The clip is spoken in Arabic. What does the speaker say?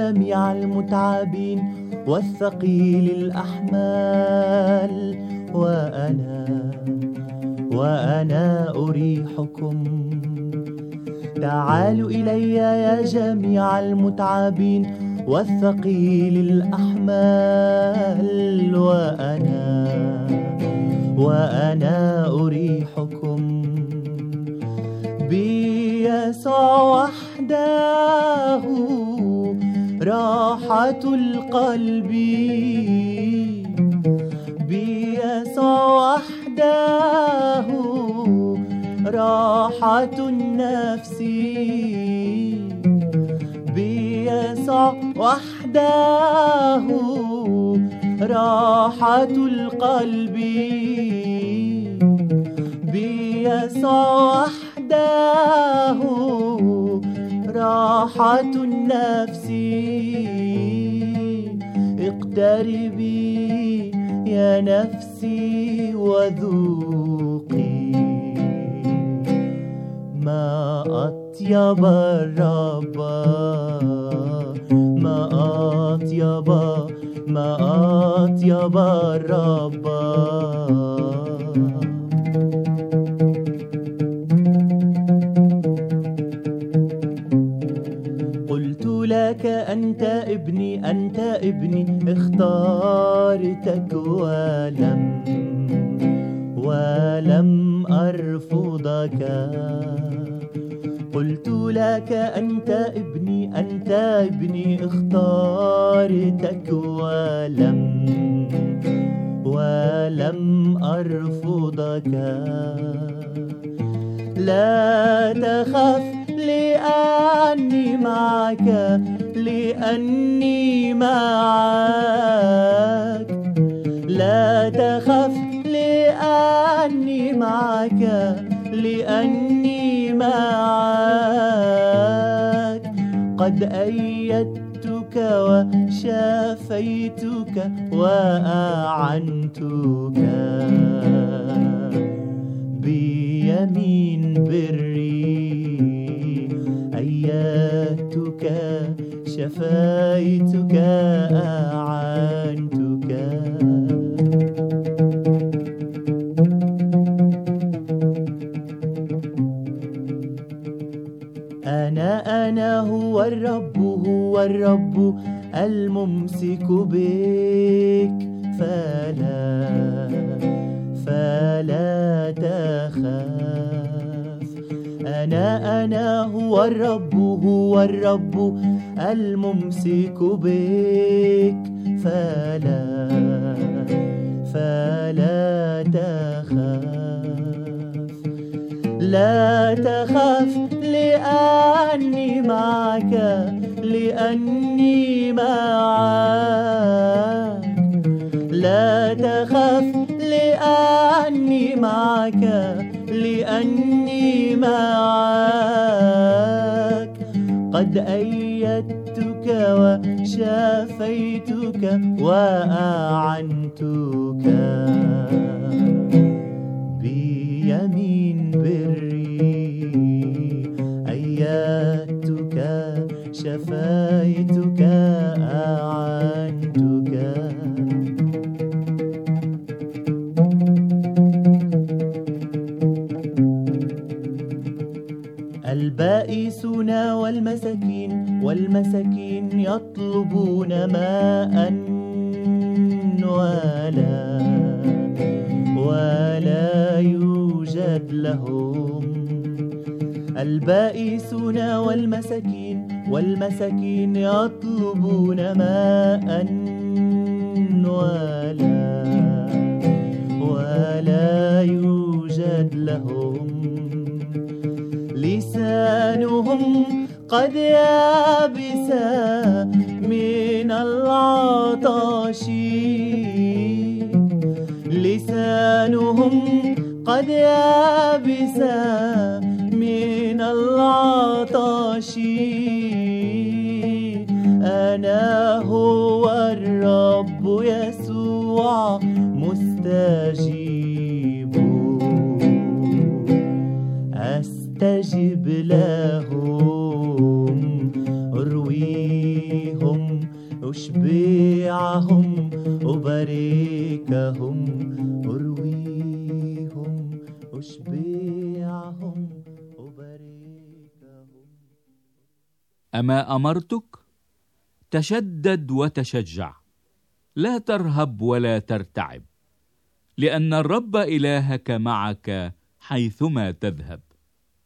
جميع المتعبين والثقيل الأحمال، وأنا أريحكم. تعالوا إلي يا جميع المتعبين والثقيل الأحمال، وأنا أريحكم. بيسوع وحده راحة القلب، بيسوع وحده راحة النفس، بيسوع وحده راحة القلب، بيسوع وحده راحة النفس. اقتربي يا نفسي وذوقي ما أطيب الرب، ما أطيب الرب. قلت لك أنت ابني، أنت ابني، اختارتك ولم أرفضك. قلت لك أنت ابني، أنت ابني، اختارتك ولم أرفضك. لا تخف لأني معك، لأني معك. لا تخف لأني معك، لأني معك. قد أيدتك وشافيتك وأعنتك بيمين بري. أيدتك شفيتك أعنتك. أنا هو الرب الممسك بك، فلا تخاف. أنا هو الرب الممسك بك، فلا تخاف. لا تخاف لأني معك، لأني معك. لا تخاف لأني معك، لأني معك. قد أيدتك وشافيتك وأعنتك بيمين بري. أيدتك شفيتك أعنتك. البائسون والمساكين يطلبون ماء ولا يوجد لهم. البائسون والمساكين يطلبون ماء ولا يوجد لهم. لسانهم قد يابس من العطش، لسانهم قد يابس من العطش. أنا هو الرب يسوع مستجيب، أستجب لهم، أرويهم أشبعهم أباركهم أرويهم أشبعهم أباركهم. أما أمرتك؟ تشدد وتشجع، لا ترهب ولا ترتعب، لأن الرب إلهك معك حيثما تذهب.